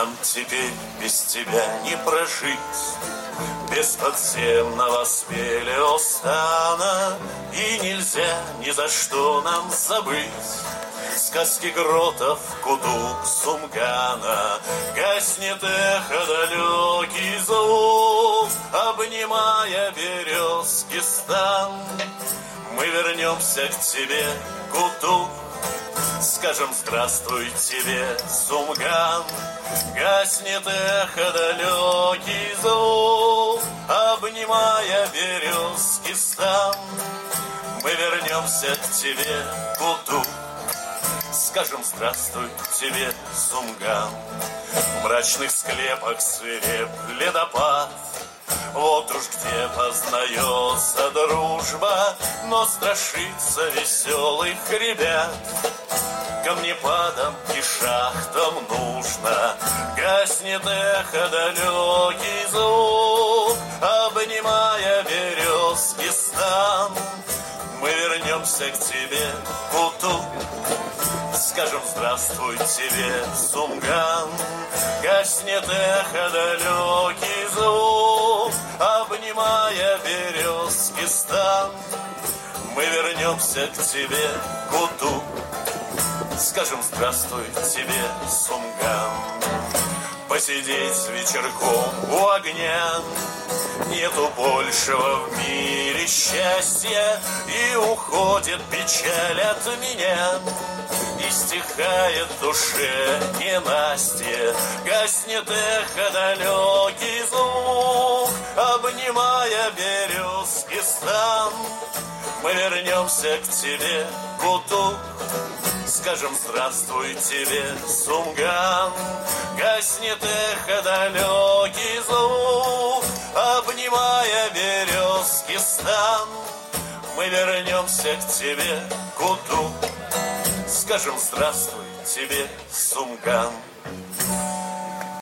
Нам теперь без тебя не прожить, без подземного Спелеостана, и нельзя ни за что нам забыть сказки Гротов, Кутук, Сумгана. Гаснет эхо, далекий звук, обнимая березки стан. Мы вернемся к тебе, Кутук, скажем здравствуй тебе, Сумган. Гаснет эхо, далекий звук, обнимая березки стан. Мы вернемся к тебе, Кутук, скажем здравствуй тебе, Сумган. В мрачных склепах свиреп ледопад, вот уж где познается дружба, но страшится веселых ребят. Камнепадам и шахтам нужно, гаснет эхо, далекий звук, обнимая березки стан. Мы вернемся к тебе, Кутук, скажем здравствуй тебе, Сумган. Гаснет эхо, далекий звук, обнимая березки стан. Мы вернемся к тебе, Кутук, скажем здравствуй тебе, Сумган. Посидеть вечерком у огня, нету большего в мире счастья, и уходит печаль от меня, и стихает в душе ненастье. Гаснет эхо, далекий звук, обнимая березки стан. Мы вернемся к тебе, Кутук, скажем здравствуй тебе, Сумган. Гаснет эхо, далекий звук, обнимая березки стан. Мы вернемся к тебе, Кутук, скажем здравствуй тебе, Сумган.